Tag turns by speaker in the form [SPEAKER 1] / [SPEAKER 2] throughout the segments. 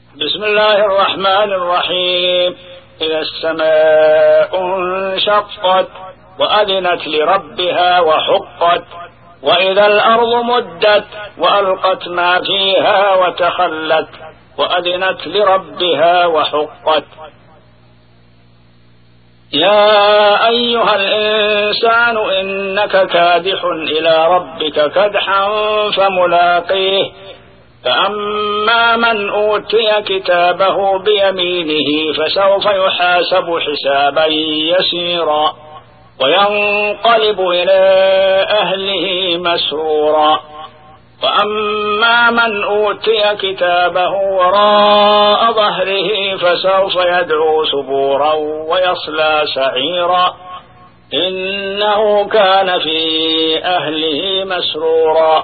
[SPEAKER 1] بسم الله الرحمن الرحيم. إذا السماء انشقت وأذنت لربها وحقت وإذا الأرض مدت وألقت ما فيها وتخلت وأذنت لربها وحقت. يا أيها الإنسان إنك كادح إلى ربك كدحا فملاقيه فأما من أوتي كتابه بيمينه فسوف يحاسب حسابا يسيرا وينقلب إلى أهله مسرورا. وأما من أوتي كتابه وراء ظهره فسوف يدعو ثبورا ويصلى سعيرا إنه كان في أهله مسرورا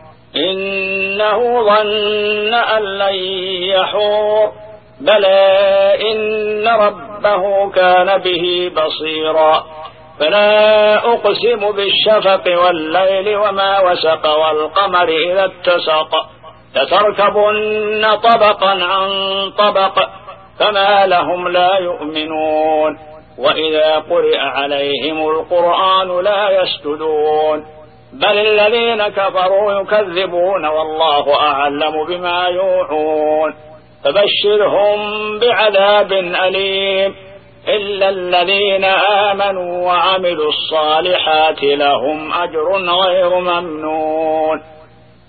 [SPEAKER 1] إنه ظن أن لن يحور بلى إن ربه كان به بصيرا. فلا أقسم بالشفق والليل وما وسق والقمر إذا اتسق لتركبن طبقا عن طبق فما لهم لا يؤمنون وإذا قرئ عليهم القرآن لا يسجدون بل الذين كفروا يكذبون والله أعلم بما يوعون فبشرهم بعذاب أليم إلا الذين آمنوا وعملوا الصالحات لهم أجر غير ممنون.